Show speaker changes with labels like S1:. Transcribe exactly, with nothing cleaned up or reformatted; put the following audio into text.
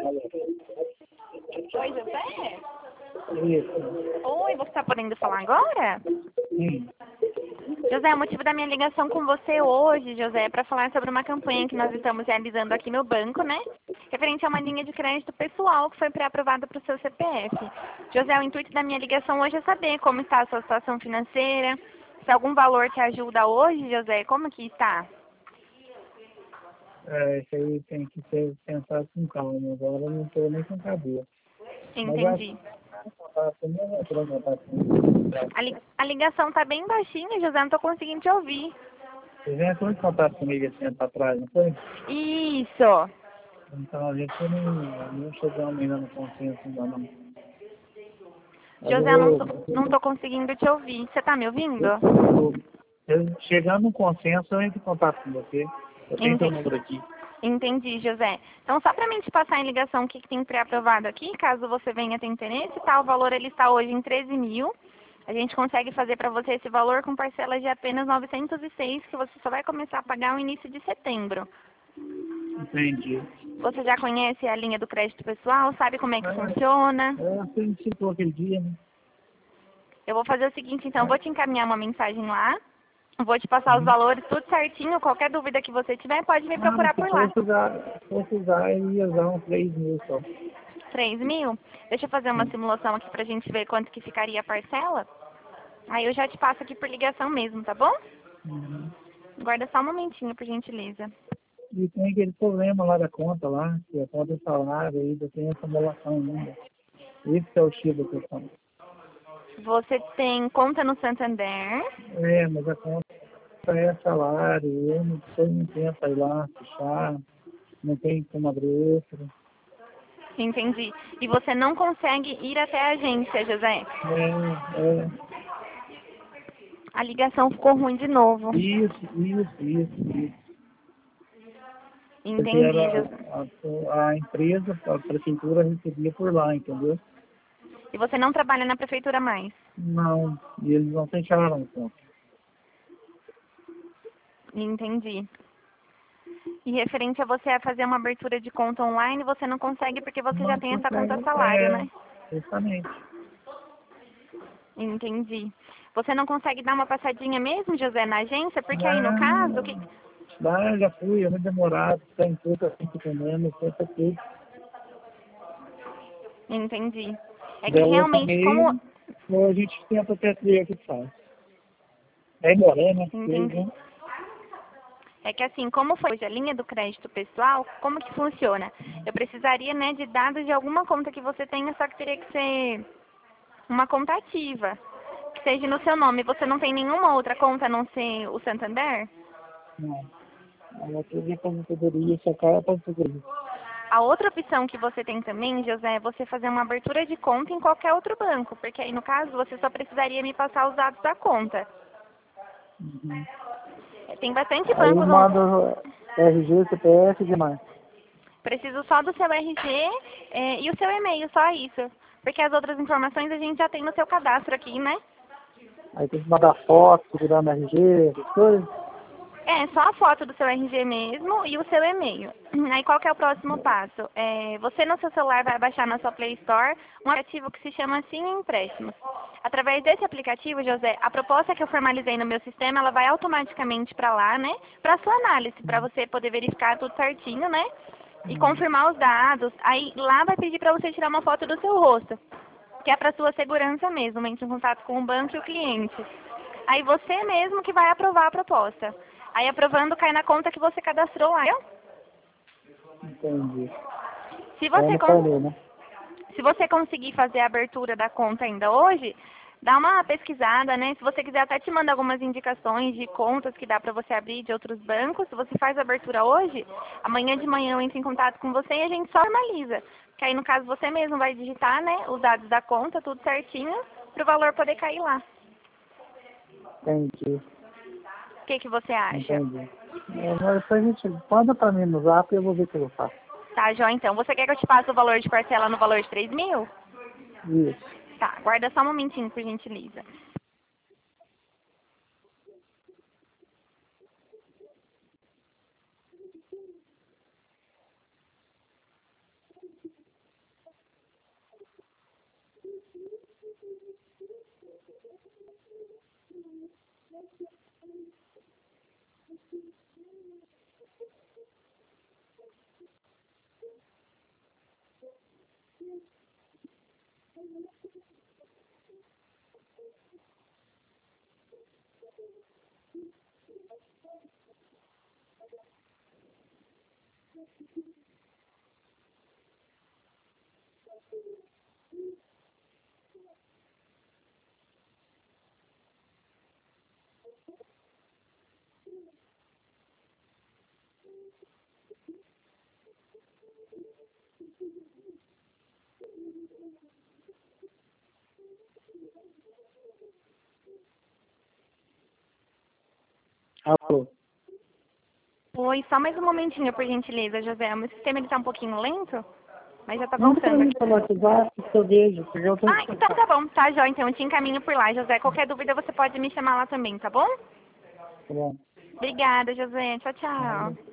S1: Oi, José?
S2: Isso.
S1: Oi, você está podendo falar agora?
S2: Sim.
S1: José, o motivo da minha ligação com você hoje, José, é para falar sobre uma campanha que nós estamos realizando aqui no banco, né? Referente a uma linha de crédito pessoal que foi pré-aprovada para o seu C P F. José, o intuito da minha ligação hoje é saber como está a sua situação financeira, se algum valor te ajuda hoje, José, como que está?
S2: É, isso aí tem que ser pensado com calma. Agora eu não estou nem com cabeça. Mas eu acho
S1: Entendi.
S2: que contato comigo, eu vou contato comigo.
S1: A, li a ligação está bem baixinha, José, não estou conseguindo te ouvir.
S2: Você já entrou em contato comigo esse tempo atrás, não foi?
S1: Isso.
S2: Então a gente não, não chegamos ainda no consenso ainda não. Mas eu
S1: José, eu não tô,
S2: vou.
S1: não tô conseguindo te ouvir. Você tá me ouvindo?
S2: Eu, eu, eu, chegando no consenso, eu entro em contato com você. Eu tenho seu
S1: Entendi.
S2: número aqui.
S1: Entendi, José. Então, só para mim te passar em ligação o que, que tem pré-aprovado aqui, caso você venha ter interesse, tá? O valor ele está hoje em treze mil. A gente consegue fazer para você esse valor com parcelas de apenas novecentos e seis, que você só vai começar a pagar no início de setembro.
S2: Entendi.
S1: Você já conhece a linha do crédito pessoal? Sabe como é que
S2: É,
S1: funciona?
S2: é, você me citou aquele dia, né?
S1: Eu vou fazer o seguinte, então, eu vou te encaminhar uma mensagem lá. Vou te passar os
S2: Uhum.
S1: valores tudo certinho. Qualquer dúvida que você tiver, pode me
S2: Ah,
S1: procurar
S2: se
S1: por lá.
S2: fosse usar, se fosse usar, eu ia usar uns três mil só.
S1: Três mil? Deixa eu fazer uma
S2: Sim.
S1: simulação aqui pra gente ver quanto que ficaria a parcela. Aí eu já te passo aqui por ligação mesmo, tá bom?
S2: Uhum.
S1: Guarda só um momentinho, por gentileza.
S2: E tem aquele problema lá da conta lá, que a conta é salário, ainda tem essa emolação ainda. Esse que é o X da questão.
S1: Você tem conta no Santander.
S2: É, mas a conta é salário, eu não estou em tempo aí lá, fechar, não tem como abrir outra.
S1: Entendi. E você não consegue ir até a agência, José.
S2: É, é,
S1: A ligação ficou ruim de novo.
S2: isso, isso, isso, isso. Porque
S1: Entendi,
S2: era
S1: José.
S2: a, a empresa, a prefeitura recebia por lá, entendeu?
S1: E você não trabalha na prefeitura mais.
S2: Não, e eles não fecharam a conta.
S1: Entendi. E referente a você a fazer uma abertura de conta online, você não consegue porque você já
S2: Não
S1: tem essa conta
S2: consegue,
S1: salário,
S2: é,
S1: né?
S2: justamente.
S1: Entendi. Você não consegue dar uma passadinha mesmo, José, na agência? Porque aí, no caso, o que...
S2: Não, lá já fui, é muito demorado, tem tudo assim, entendendo, sempre tudo.
S1: Entendi. É que
S2: Der outro
S1: realmente, como...
S2: meio, ou a gente tenta até ver o que faz. É embora, né? Porque,
S1: Entendi.
S2: né?
S1: É que assim, como foi hoje a linha do crédito pessoal, como que funciona? Eu precisaria, né, de dados de alguma conta que você tenha, só que teria que ser uma conta ativa, que seja no seu nome. Você não tem nenhuma outra conta a não ser o Santander?
S2: Não. Ela teve aposentadoria, só cai a aposentadoria.
S1: A outra opção que você tem também, José, é você fazer uma abertura de conta em qualquer outro banco, porque aí, no caso, você só precisaria me passar os dados da conta.
S2: Uhum.
S1: É, tem bastante
S2: Aí
S1: bancos,
S2: manda
S1: on-
S2: R G, C P F e demais.
S1: preciso só do seu R G é, e o seu e-mail, só isso. Porque as outras informações a gente já tem no seu cadastro aqui, né?
S2: Aí tem que mandar foto, segurar no R G, essas coisas.
S1: É, só a foto do seu R G mesmo e o seu e-mail. Aí qual que é o próximo passo? É, você no seu celular vai baixar na sua Play Store um aplicativo que se chama Sim Empréstimos. Através desse aplicativo, José, a proposta que eu formalizei no meu sistema, ela vai automaticamente para lá, né? Para sua análise, para você poder verificar tudo certinho, né? E
S2: Uhum.
S1: confirmar os dados. Aí lá vai pedir para você tirar uma foto do seu rosto, que é para sua segurança mesmo, entre em contato com o banco e o cliente. Aí você mesmo que vai aprovar a proposta. Aí aprovando cai na conta que você cadastrou lá. Entendeu?
S2: Entendi.
S1: Se
S2: É
S1: você,
S2: no
S1: con-
S2: carnê, né?
S1: se você conseguir fazer a abertura da conta ainda hoje, dá uma pesquisada, né? Se você quiser até te mando algumas indicações de contas que dá para você abrir de outros bancos. Se você faz a abertura hoje, amanhã de manhã eu entro em contato com você e a gente só formaliza. Que aí no caso você mesmo vai digitar, né, os dados da conta, tudo certinho, para o valor poder cair lá.
S2: Entendi.
S1: O que, que você acha?
S2: Entendi. É, mas depois a gente manda pra mim no zap e eu vou ver o que eu faço.
S1: Tá, Jó, então. Você quer que eu te passe o valor de parcela no valor de três mil?
S2: Isso.
S1: Tá, guarda só um momentinho, por gentileza.
S2: Alô?
S1: Oi, só mais um momentinho, por gentileza, José. O meu sistema está um pouquinho lento, mas já está
S2: Manda pra
S1: voltando
S2: mim
S1: aqui.
S2: pelo WhatsApp que eu vejo, porque eu tô
S1: Ah, então tá bom. Tá, Jó. Então eu te encaminho por lá, José. Qualquer dúvida você pode me chamar lá também, tá bom?
S2: Tá bom.
S1: Obrigada, José. Tchau, tchau.
S2: Nada.